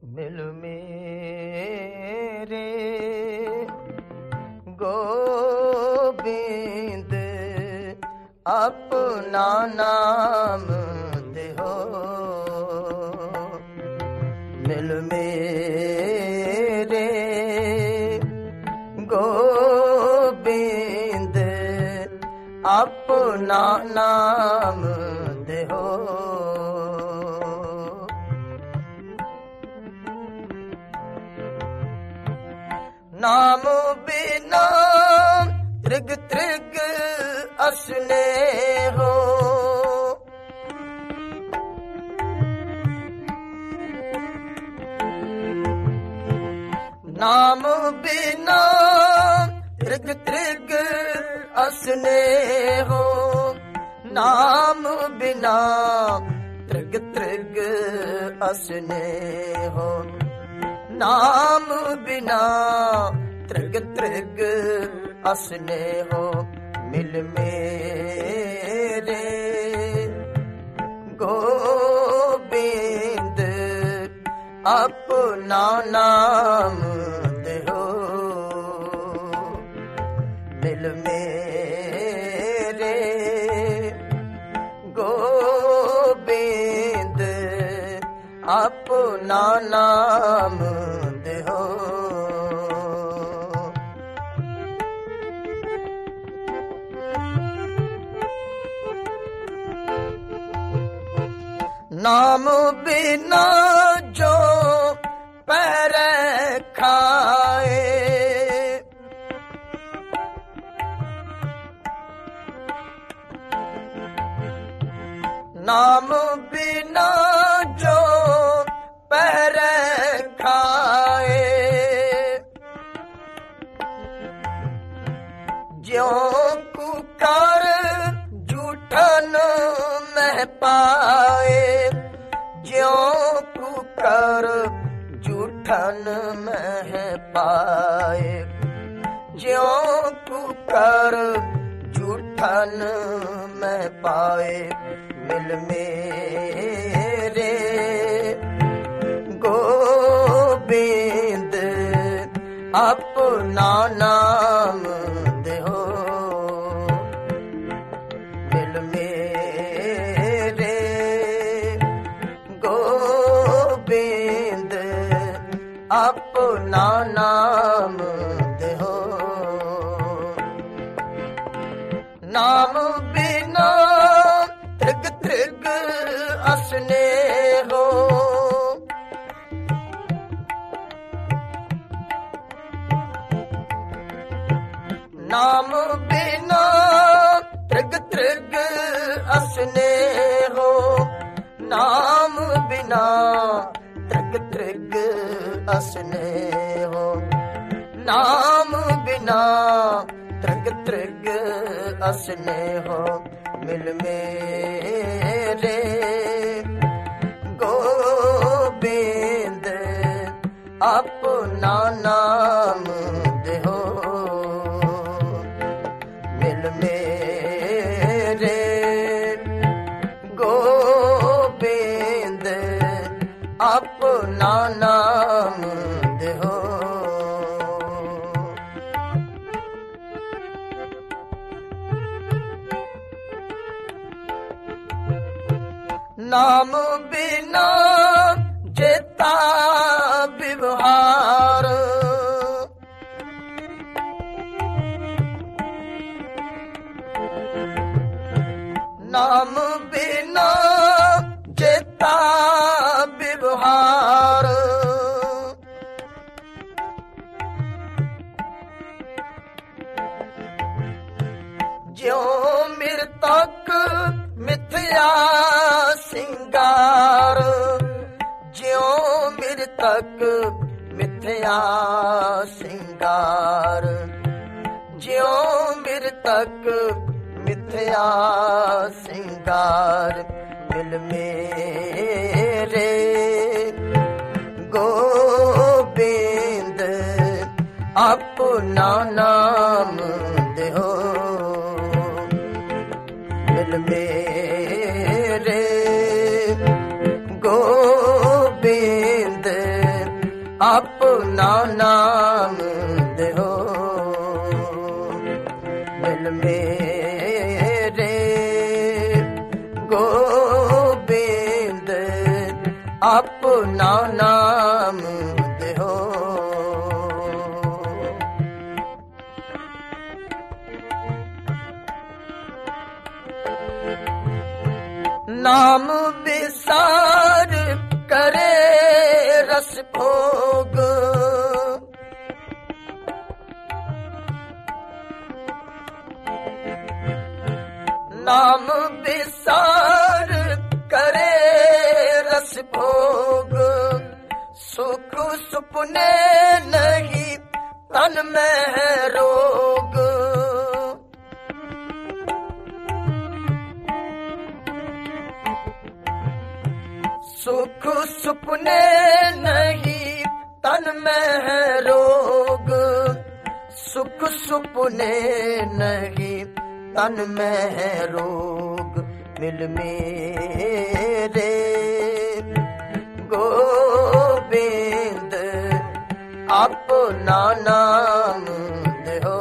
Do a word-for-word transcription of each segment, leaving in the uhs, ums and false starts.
ਮਿਲ ਮੇਰੇ ਗੋਬਿੰਦ ਆਪਣਾ ਨਾਮ ਦਿਓ। ਮਿਲ ਮੇਰੇ ਗੋਬਿੰਦ ਆਪਣਾ ਨਾਮ ਦਿਓ। ਨਾਮ ਬਿਨਾ ਤ੍ਰਿਗ ਤ੍ਰਿਗ ਅਸਨੇ ਹੋ। ਨਾਮ ਬਿਨਾ ਤ੍ਰਿਗ ਤ੍ਰਿਗ ਅਸਨੇ ਹੋ। ਨਾਮ ਬਿਨਾ ਤ੍ਰਿਗ ਤ੍ਰਿਗ ਅਸਨੇ ਹੋ। ਨਾਮ ਬਿਨਾ ਤ੍ਰਿਗ ਤ੍ਰਿਗ ਅਸਨੇ ਹੋ। ਮਿਲ ਮੇਰੇ ਗੋਬਿੰਦ ਆਪਣਾ ਨਾਮ ਦਿਓ। ਮਿਲ ਮੇਰੇ ਗੋਬਿੰਦ ਆਪਣਾ ਨਾਮ ਦਿਓ। ਨਾਮ ਬਿਨਾ ਜੋ ਪਹਿਰੇ ਖਾਏ। ਨਾਮ ਬਿਨਾ ਜੋ ਪਹਿਰੇ ਖਾਏ। ਜਿਉ ਕੁਕਰ ਝੂਠਨ ਮਹਿ ਪਾਏ। ਜਿਉ ਕੁਕਰ ਝੂਠਨ ਮਹਿ ਪਾਏ। ਜਿਉ ਕੁਕਰ ਝੂਠਨ ਮਹਿ ਪਾਏ। ਮਿਲ ਮੇਰੇ ਗੋਬਿੰਦ ਆਪਣਾ ਨਾਮ ਦਿਓ। ਮਿਲ ਮੇਰੇ ਗੋਬਿੰਦ ਆਪਣਾ ਨਾਮ ਦਿਓ। ਨਾਮ ਬਿਨਾ ਤ੍ਰਿਗ ਤ੍ਰਿਗ ਅਸਨੇ ਹੋ। ਨਾਮ ਬਿਨਾ ਤ੍ਰਿਗ ਤ੍ਰਿਗ ਅਸਨੇ ਹੋ। ਨਾਮ ਬਿਨਾ ਤ੍ਰਿਗ ਤ੍ਰਿਗ ਅਸਨੇ ਹੋ। ਨਾਮ ਬਿਨਾ ਤ੍ਰਿਗ ਤ੍ਰਿਗ ਅਸਨੇ ਹੋ। ਮਿਲ ਮੇਰੇ ਗੋਬਿੰਦ ਆਪਣਾ ਨਾਮ ਦਿਓ। ਮਿਲ ਮੇਰੇ ਗੋਬਿੰਦ ਆਪਣਾ ਨਾਮ ਦਿਓ। ਨਾਮ ਬਿਨਾ ਜੇਤਾ ਵਿਵਹਾਰ। ਨਾਮ ਬਿਨਾ ਜੇਤਾ ਵਿਵਹਾਰ। ਜਿਉ ਮਿਰਤਕ ਮਿਥਿਆ ਸਿੰਗਾਰ। ਜਿਉ ਮਿਰਤਕ ਮਿਥਿਆ ਸਿੰਗਾਰ। ਜਿਉ ਮਿਰਤਕ ਮਿਥਿਆ ਸਿੰਗਾਰ। ਮਿਲ ਮੇਰੇ ਗੋਬਿੰਦ ਆਪਣਾ ਨਾਮ ਦਿਓ। ਮਿਲ ਮੇਰੇ ਗੋਬਿੰਦ ਆਪਣਾ ਨਾਮ ਦਿਓ ਮਿਲ ਮੇਰੇ ਗੋਬਿੰਦ ਆਪਣਾ ਨਾਮ ਦਿਓ ਨਾਮ ਵਿਸਾਰ ਕਰੇ ਰਸ ਭੋਗ ਨਾਮ ਵਿਸਾਰ ਕਰੇ ਰਸ ਭੋਗ ਸੁਖ ਸੁਪਨੇ ਨਹੀਂ ਤਨ ਮੈਂ ਰੋਗ ਸੁਖ ਸੁਪਨੇ ਨਹੀਂ ਤਨ ਮੈਂ ਰੋਗ ਸੁਖ ਸੁਪਨੇ ਨਹੀਂ ਤਨ ਮੈਂ ਰੋਗ ਮਿਲ ਮੇਰੇ ਗੋਬਿੰਦ ਆਪਣਾ ਨਾਮ ਦਿਓ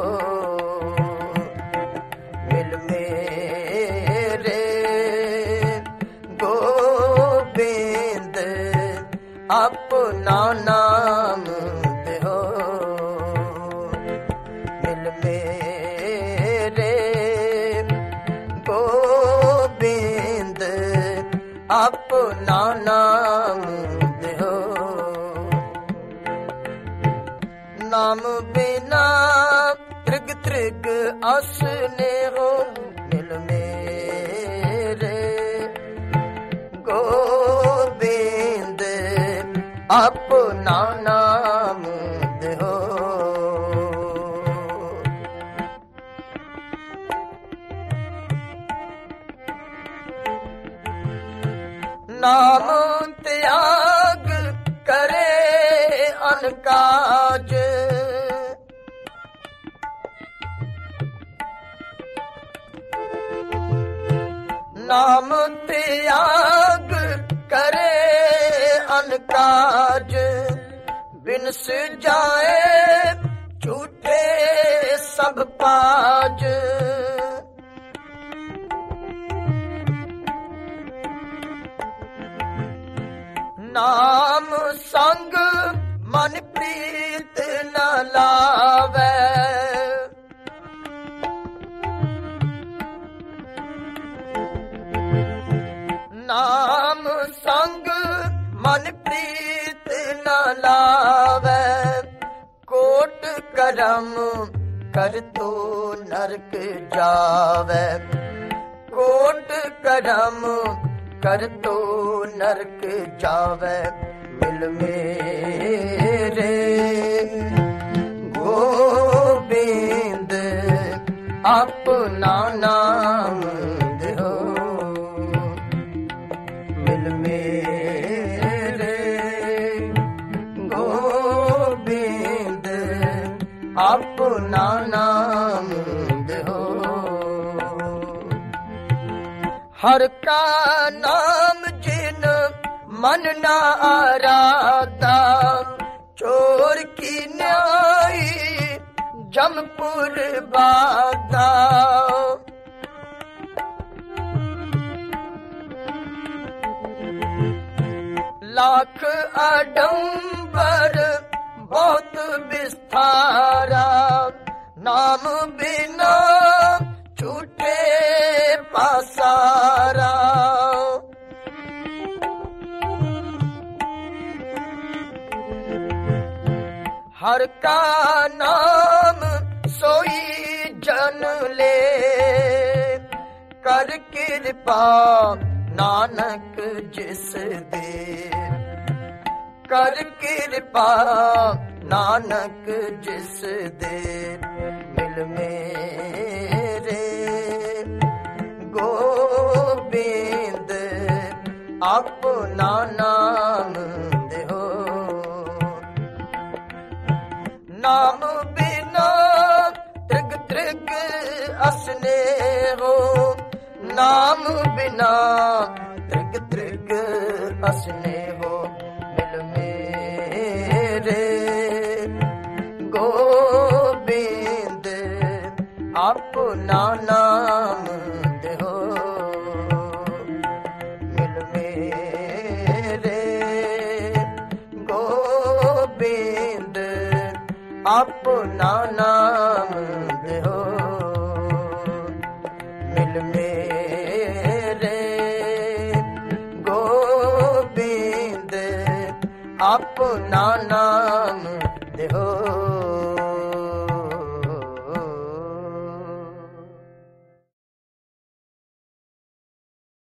ਮਿਲ ਮੇਰੇ ਗੋਬਿੰਦ ਆਪਣਾ ਨਾਮ ਦਿਓ ਮਿਲ ਮੇਰੇ ਗੋਬਿੰਦ ਆਪਣਾ ਨਾਮ ਦਿਓ ਨਾਮ ਬਿਨਾ ਤ੍ਰਿਗ ਤ੍ਰਿਗ ਅਸਨੇ ਹੋ ਮਿਲ ਮੇਰੇ ਗੋਬਿੰਦ ਆਪਣਾ ਨਾਮ ਦਿਓ ਨਾਮ ਤਿਆਗ ਕਰੇ ਅਨਕਾਜ ਨਾਮ ਤਿਆਗ ਕਰੇ ਅਨਕਾਜ ਬਿਨਸ ਜਾਏ ਝੂਠੇ ਸਭ ਪਾਜ ਨਾਮ ਸੰਗ ਮਨ ਪ੍ਰੀਤ ਨ ਲਾਵੇ ਨਾਮ ਸੰਗ ਮਨ ਪ੍ਰੀਤ ਨ ਲਾਵੇ ਕੋਟ ਕਰਮ ਕਰ ਤੋ ਨਰਕ ਜਾਵੇ ਕੋਟ ਕਰਮ ਕਰ ਤੋ ਨਰਕ ਜਾਵੇ ਮਿਲ ਮੇਰੇ ਗੋਬਿੰਦ ਆਪਣਾ ਨਾਮ ਦਿਓ ਮਿਲ ਮੇਰੇ ਗੋਬਿੰਦ ਆਪਣਾ ਨਾਮ ਦਿਓ ਹਰ ਕਾ ਨਾਮ ਜਿਨ ਮਨ ਨਾ ਆਰਾਧਾ ਚੋਰ ਕੀ ਨਿਆਈ ਜਮਪੁਰ ਬਾਦਾ ਲੱਖ ਅਡੰਬਰ ਬਹੁਤ ਵਿਸਥਾਰਾ ਨਾਮ ਬਿਨਾ ਝੂਠੇ ਪਾਸਾਰਾ ਹਰ ਕਾ ਨਾਮ ਸੋਈ ਜਨ ਲੈ ਕਰ ਕਿਰਪਾ ਨਾਨਕ ਜਿਸ ਦੇ ਕਰ ਕਿਰਪਾ ਨਾਨਕ ਜਿਸ ਦੇ ਮਿਲ ਮੇਰੇ ਗੋਬਿੰਦ ਆਪਣਾ ਨਾਮ ਦਿਓ ਨਾਮ ਬਿਨਾ ਤ੍ਰਿਗ ਤ੍ਰਿਗ ਅਸਨੇ ਹੋ ਨਾਮ ਬਿਨਾ ਤ੍ਰਿਗ ਤ੍ਰਿਗ ਅਸਨੇ ਹੋ ਮਿਲ ਮੇਰੇ नाम देहो मिल मेरे गोबिंद अपना नाम देहो।